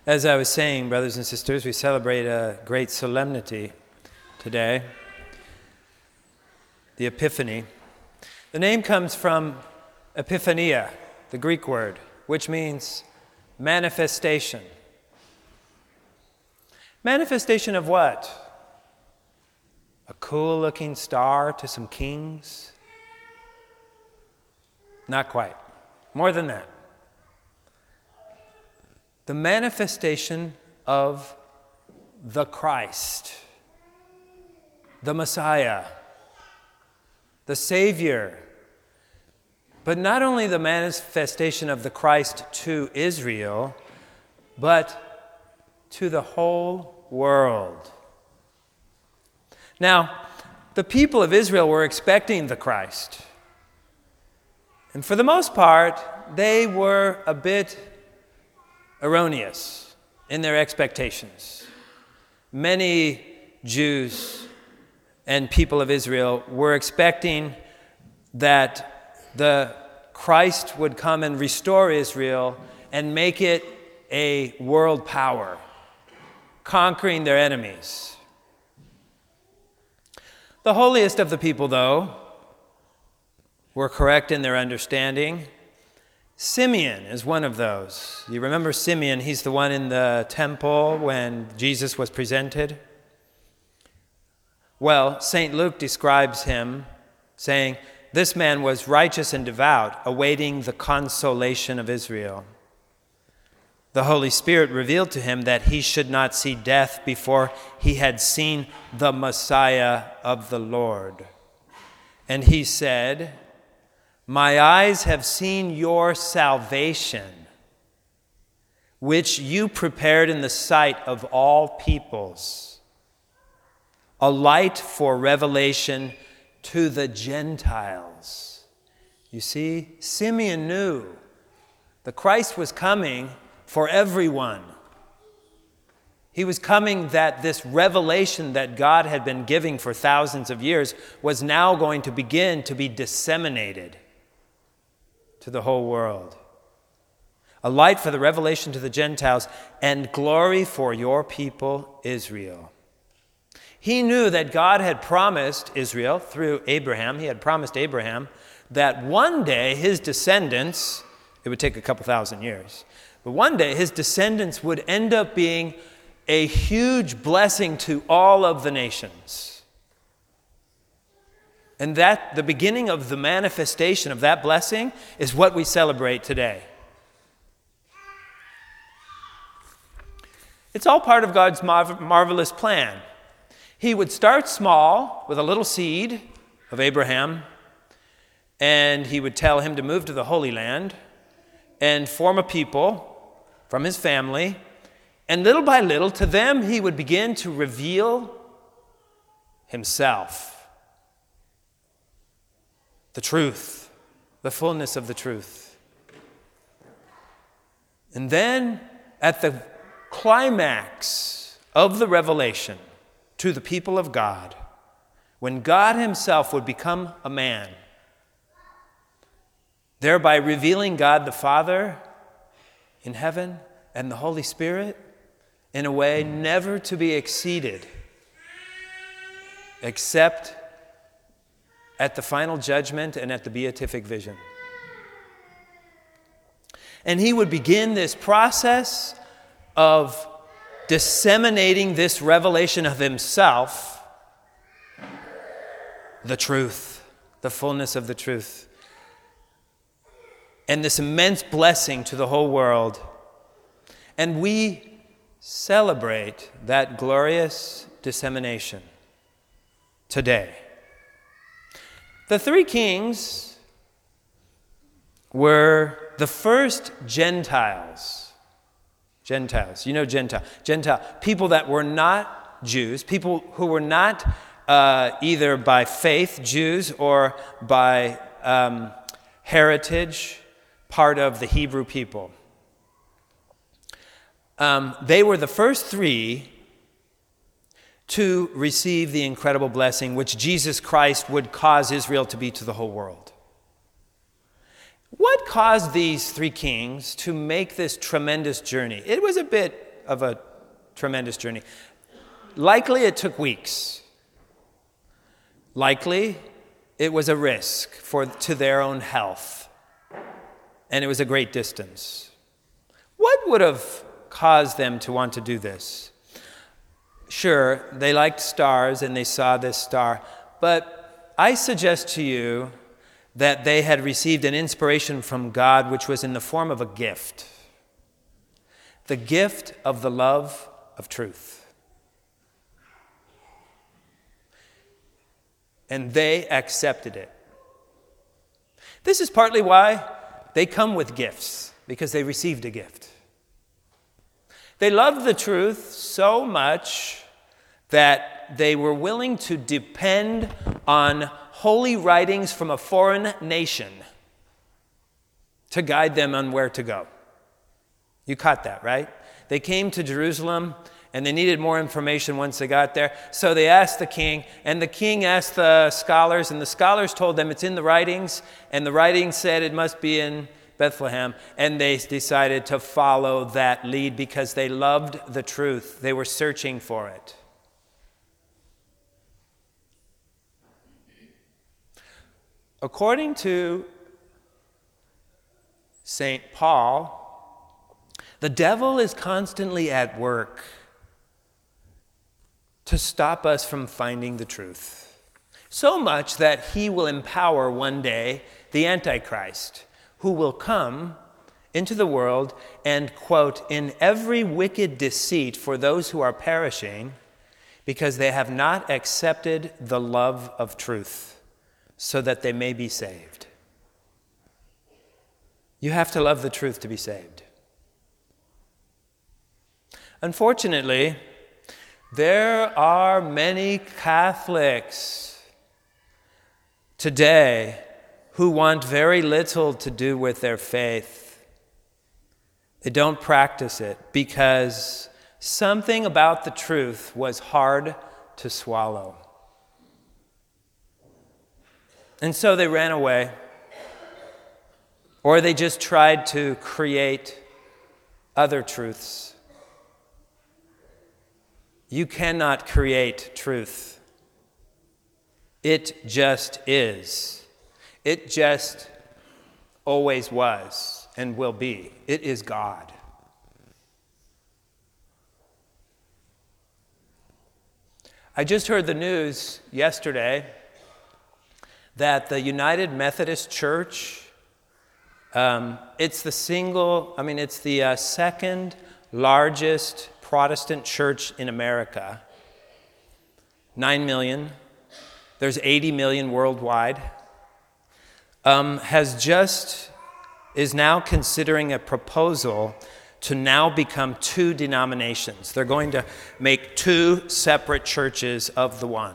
As I was saying, brothers and sisters, we celebrate a great solemnity today, the Epiphany. The name comes from epiphania, the Greek word, which means manifestation. Manifestation of what? A cool-looking star to some kings? Not quite. More than that. The manifestation of the Christ, the Messiah, the Savior. But not only the manifestation of the Christ to Israel, but to the whole world. Now, the people of Israel were expecting the Christ. And for the most part, they were a bit erroneous in their expectations. Many Jews and people of Israel were expecting that the Christ would come and restore Israel and make it a world power, conquering their enemies. The holiest of the people, though, were correct in their understanding. Simeon is one of those. You remember Simeon? He's the one in the temple when Jesus was presented. Well, St. Luke describes him saying, "This man was righteous and devout, awaiting the consolation of Israel. The Holy Spirit revealed to him that he should not see death before he had seen the Messiah of the Lord. And he said, 'My eyes have seen your salvation, which you prepared in the sight of all peoples, a light for revelation to the Gentiles.'" You see, Simeon knew the Christ was coming for everyone. He was coming that this revelation that God had been giving for thousands of years was now going to begin to be disseminated to the whole world. A light for the revelation to the Gentiles and glory for your people Israel. He knew that God had promised Israel through Abraham, he had promised Abraham that one day his descendants, it would take a couple thousand years, but one day his descendants would end up being a huge blessing to all of the nations. And that the beginning of the manifestation of that blessing is what we celebrate today. It's all part of God's marvelous plan. He would start small with a little seed of Abraham, and he would tell him to move to the Holy Land and form a people from his family. And little by little, to them, he would begin to reveal himself. The truth, the fullness of the truth. And then, at the climax of the revelation to the people of God, when God himself would become a man, thereby revealing God the Father in heaven and the Holy Spirit in a way never to be exceeded, except at the final judgment and at the beatific vision. And he would begin this process of disseminating this revelation of himself, the truth, the fullness of the truth, and this immense blessing to the whole world. And we celebrate that glorious dissemination today. The three kings were the first Gentiles. Gentiles, you know Gentile, people that were not Jews, people who were not either by faith Jews or by heritage part of the Hebrew people. They were the first three to receive the incredible blessing which Jesus Christ would cause Israel to be to the whole world. What caused these three kings to make this tremendous journey? It was a bit of a tremendous journey. Likely it took weeks. Likely it was a risk to their own health. And it was a great distance. What would have caused them to want to do this? Sure, they liked stars and they saw this star, but I suggest to you that they had received an inspiration from God which was in the form of a gift. The gift of the love of truth. And they accepted it. This is partly why they come with gifts, because they received a gift. They loved the truth so much that they were willing to depend on holy writings from a foreign nation to guide them on where to go. You caught that, right? They came to Jerusalem and they needed more information once they got there. So they asked the king, and the king asked the scholars, and the scholars told them it's in the writings, and the writings said it must be in Bethlehem, and they decided to follow that lead because they loved the truth. They were searching for it. According to St. Paul, the devil is constantly at work to stop us from finding the truth. So much that he will empower one day the Antichrist, who will come into the world and, quote, in every wicked deceit for those who are perishing, because they have not accepted the love of truth, so that they may be saved. You have to love the truth to be saved. Unfortunately, there are many Catholics today who want very little to do with their faith. They don't practice it because something about the truth was hard to swallow. And so they ran away, or they just tried to create other truths. You cannot create truth. It just is. It just always was and will be. It is God. I just heard the news yesterday that the United Methodist Church, it's the second largest Protestant church in America. 9 million. There's 80 million worldwide. Is now considering a proposal to now become 2 denominations. They're going to make 2 separate churches of the one.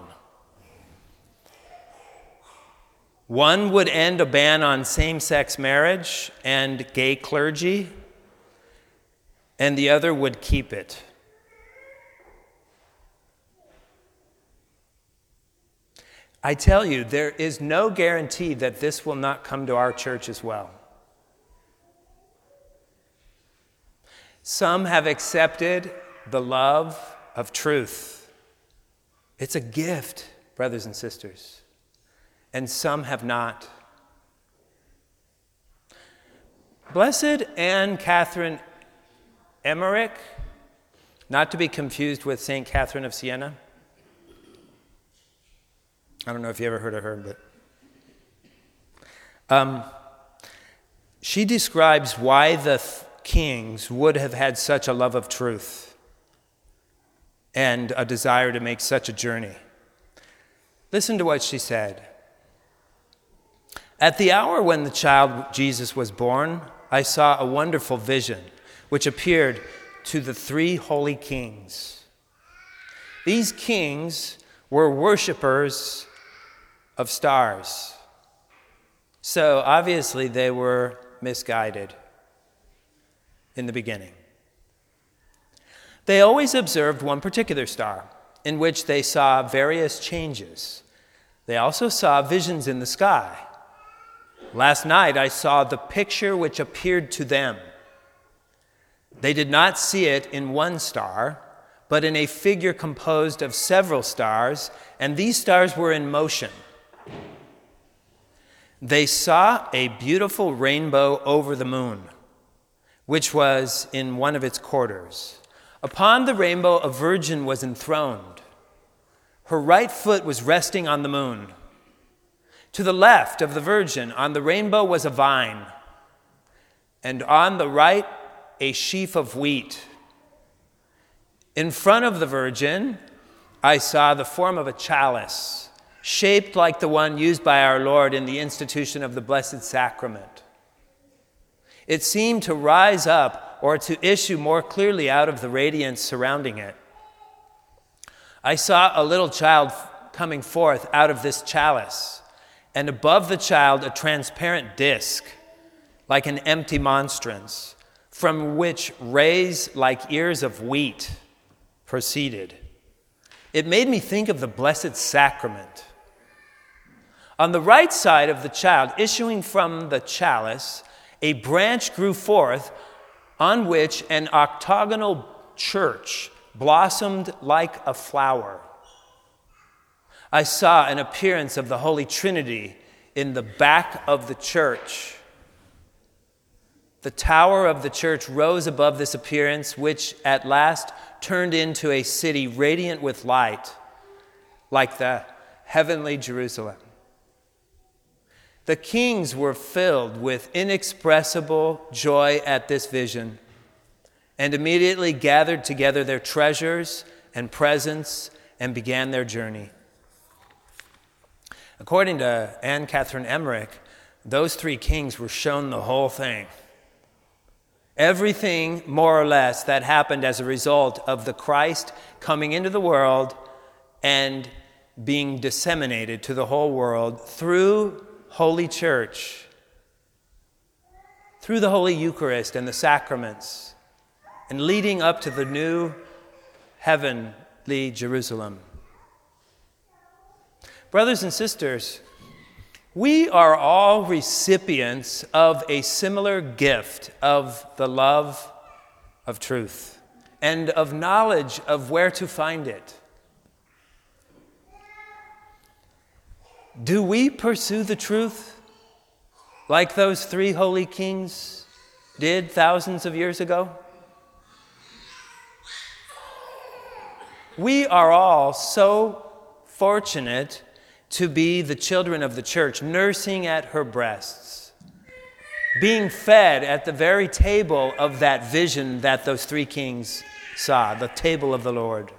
One would end a ban on same-sex marriage and gay clergy, and the other would keep it. I tell you, there is no guarantee that this will not come to our church as well. Some have accepted the love of truth. It's a gift, brothers and sisters. And some have not. Blessed Anne Catherine Emmerich, not to be confused with St. Catherine of Siena. I don't know if you ever heard of her, but she describes why the kings would have had such a love of truth and a desire to make such a journey. Listen to what she said. At the hour when the child Jesus was born, I saw a wonderful vision which appeared to the 3 holy kings. These kings were worshipers of stars. So obviously they were misguided in the beginning. They always observed one particular star in which they saw various changes. They also saw visions in the sky. Last night I saw the picture which appeared to them. They did not see it in one star, but in a figure composed of several stars, and these stars were in motion. They saw a beautiful rainbow over the moon, which was in one of its quarters. Upon the rainbow, a virgin was enthroned. Her right foot was resting on the moon. To the left of the virgin, on the rainbow, was a vine, and on the right, a sheaf of wheat. In front of the virgin, I saw the form of a chalice, shaped like the one used by our Lord in the institution of the Blessed Sacrament. It seemed to rise up or to issue more clearly out of the radiance surrounding it. I saw a little child coming forth out of this chalice, and above the child a transparent disk, like an empty monstrance, from which rays like ears of wheat proceeded. It made me think of the Blessed Sacrament. On the right side of the child, issuing from the chalice, a branch grew forth on which an octagonal church blossomed like a flower. I saw an appearance of the Holy Trinity in the back of the church. The tower of the church rose above this appearance, which at last turned into a city radiant with light, like the heavenly Jerusalem. The kings were filled with inexpressible joy at this vision, and immediately gathered together their treasures and presents and began their journey. According to Anne Catherine Emmerich, those three kings were shown the whole thing. Everything, more or less, that happened as a result of the Christ coming into the world and being disseminated to the whole world through Holy Church, through the Holy Eucharist and the sacraments, and leading up to the new heavenly Jerusalem. Brothers and sisters, we are all recipients of a similar gift of the love of truth and of knowledge of where to find it. Do we pursue the truth like those three holy kings did thousands of years ago? We are all so fortunate to be the children of the church, nursing at her breasts, being fed at the very table of that vision that those three kings saw, the table of the Lord.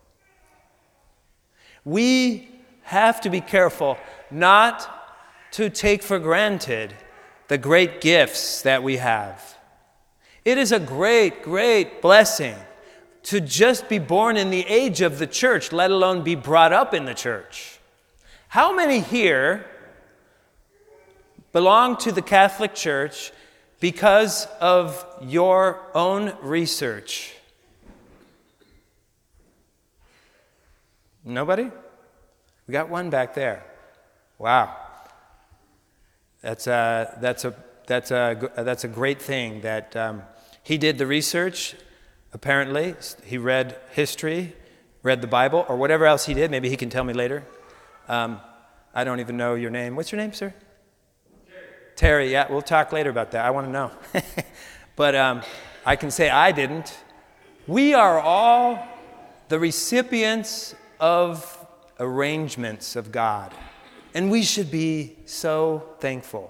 We have to be careful not to take for granted the great gifts that we have. It is a great, great blessing to just be born in the age of the church, let alone be brought up in the church. How many here belong to the Catholic Church because of your own research? Nobody? We got one back there. Wow. That's a great thing that he did the research. Apparently, he read history, read the Bible, or whatever else he did. Maybe he can tell me later. I don't even know your name. What's your name, sir? Terry. Yeah, we'll talk later about that. I want to know. But I can say I didn't. We are all the recipients of arrangements of God, and we should be so thankful.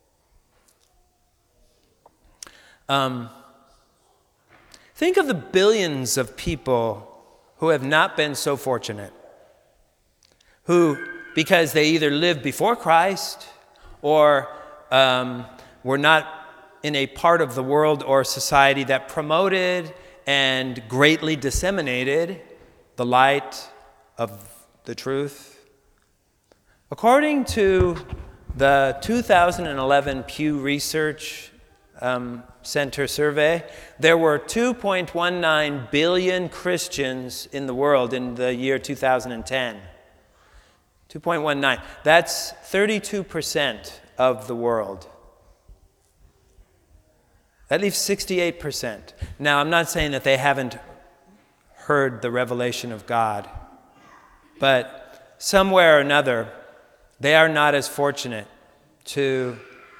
Think of the billions of people who have not been so fortunate, who, because they either lived before Christ or were not in a part of the world or society that promoted and greatly disseminated the light of the truth. According to the 2011 Pew Research Center survey, there were 2.19 billion Christians in the world in the year 2010. 2.19. That's 32% of the world. At least 68%. Now, I'm not saying that they haven't heard the revelation of God, but somewhere or another, they are not as fortunate to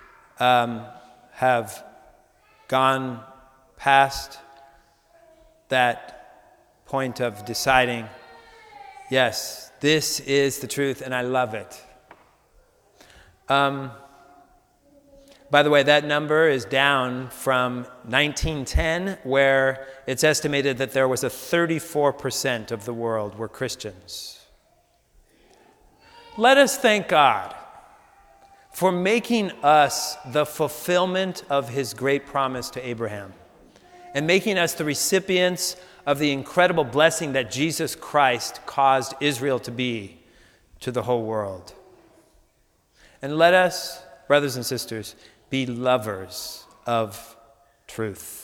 have gone past that point of deciding, yes, this is the truth and I love it. By the way, that number is down from 1910, where it's estimated that there was 34% of the world were Christians. Let us thank God for making us the fulfillment of his great promise to Abraham and making us the recipients of the incredible blessing that Jesus Christ caused Israel to be to the whole world. And let us, brothers and sisters, be lovers of truth.